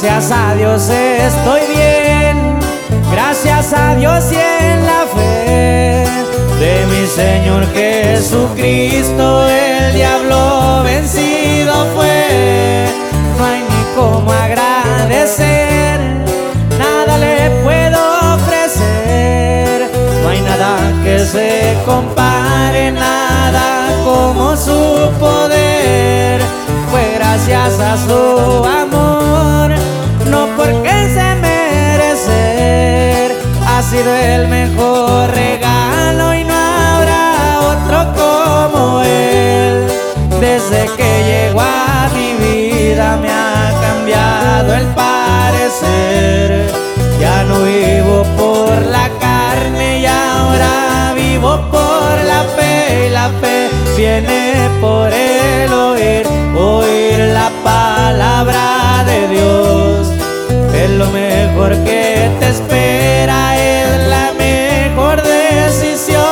Gracias a Dios estoy bien, gracias a Dios y en la fe de mi Señor Jesucristo el diablo vencido fue. No hay ni cómo agradecer, nada le puedo ofrecer, no hay nada que se compare, nada como su poder. Fue gracias a su amor, no porque se merecer, ha sido el mejor regalo y no habrá otro como él. Desde que llegó a mi vida me ha cambiado el parecer, ya no vivo por la carne y ahora vivo por la fe, y la fe viene por el oír, oír la palabra de Dios. Es lo mejor que te espera, es la mejor decisión.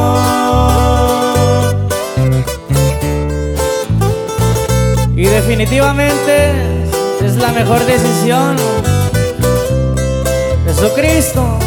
Y definitivamente es la mejor decisión, Jesucristo.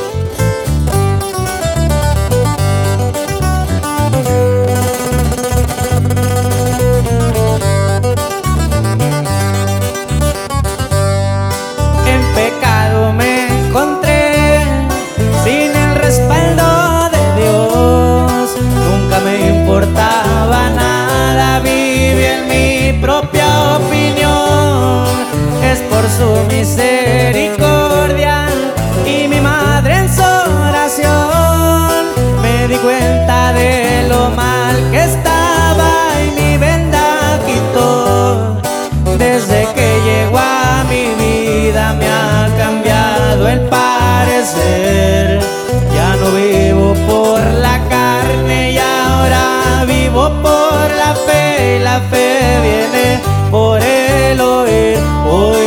En pecado me encontré, sin el respaldo de Dios, nunca me importaba nada, viví en mi propia opinión. Es por su misericordia y mi madre en su oración me di cuenta de lo mal que estaba y mi venda quitó. Desde que llegó a mi vida me ha cambiado el parecer, ya no vivo por la carne y ahora vivo por la fe, y la fe viene por el oír, oír